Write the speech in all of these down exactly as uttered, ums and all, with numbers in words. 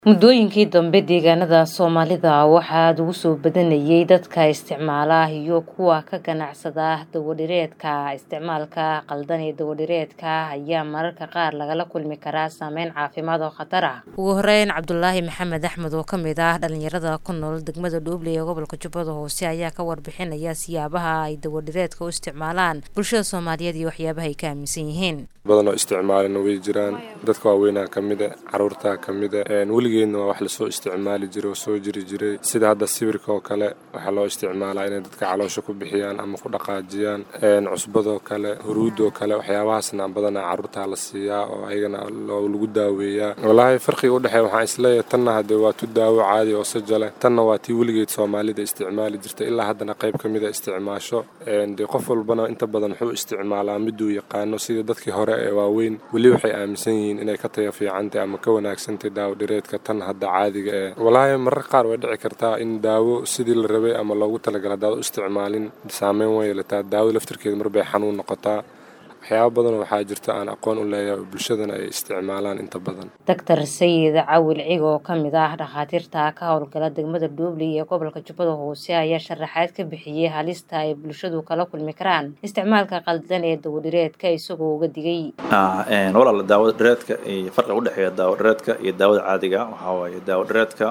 Muddooyinkii dambe deegaanada Soomaalida waxaa ugu soo badanayay dadka isticmaala iyo kuwa ka ganacsada dawo-dhireedka. Isticmaalka qaldan ee dawo-dhireedka ayaa mararka qaar lagala kulmi karaa saameyn caafimaad oo khatar ah. Ugu horeyn, Cabdulaahi Maxamed Axmed oo ka mid ah dhalinyarada ku nool degmada Dhuuble ee gobolka Jubbada Hoose ayaa ka warbixinaya siyaabaha ay dawo-dhireedka u isticmaalaan bulshada Soomaaliyeed iyo waxyaabaha ay ka aaminsan yihiin. badan oo isticmaalana way jiraan, dadka waaweynaa ka mid ah, caruurta ka mid ah, een weligeedna waa wax la soo isticmaali jiray oo soo jiri jiray sida hadda sawirka oo kale waxaa loo isticmaalaa inay dadka caloosha ku bixiyaan ama ku dhaqaajiyaan, een cusbadoo kale, huruudoo kale, waxyaabahaasna badanaa caruurta la siiyaa oo ayagana loo lagu daaweeyaa. Wallaahi farqiga u dhexeeya waxaan isleeyahay tanna hadda waa tu daawo caadi oo sajale, tanna waa tii weligeed Soomaalida isticmaali jirtay ilaa haddana qayb ka mid ah isticmaasho. een dee qof walbana inta badan wuxuu isticmaalaa miduu yaqaano sida dadkii hore ee waaweyn weli waxay aaminsan yihiin inay ka tayo fiicantahay ama ka wanaagsantahay dawo-dhireedka tan hadda caadiga ah. Wallaahi mararka qaar way dhici kartaa in daawo sidii la rabay ama loogu talagalay daawo isticmaalin saameyn way yeelataa, daawada laftirkeeda mar bay xanuun noqotaa. waxyaabo badan waxaa jirta aan aqoon u leeyahay bulshadana ay isticmaalaan inta badan. Doctor Sayid Cawil Cigo oo ka mid ah dhakhaatiirta ka howlgala degmada Dhuuble ee gobolka Jubbada Hoose ayaa sharaxaad ka bixiyay halista ay bulshadu kala kulmi karaan isticmaalka qaldan ee dawo-dhireedka isagoo uga digay. ah een walaal dawo-dhireedka iyo farqiga u dhexeeya dawo-dhireedka iyo daawada caadiga waxa waaye dawo-dhireedka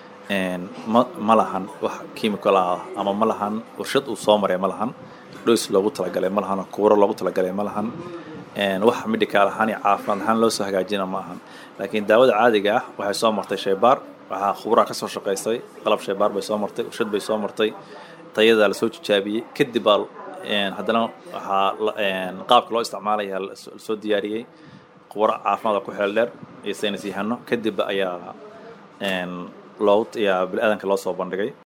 een ma lahan wax chemical ah ama ma lahan warshad uu soo maray ma lahan dhows loogu talagalay ma lahan kuuro loogu talagalay ma lahan een wax medical ahaan iyo caafimaad ahaan loo soo hagaajina ma ahan. laakiin daawada caadiga ah waxay soo martay shaybaar, waxa khubaro ka soo shaqeysay qalab shaybaar bay soo martay, warshad bay soo martay, tayada la soo tijaabiyay kadib baa een haddana waxa een qaabka loo isticmaalayo la soo diyaariyay khubaro caafimaad ku xeel dheer iyo saynis yahano kadib ayaa een loo yaa bil aadanka loo soo bandhigay.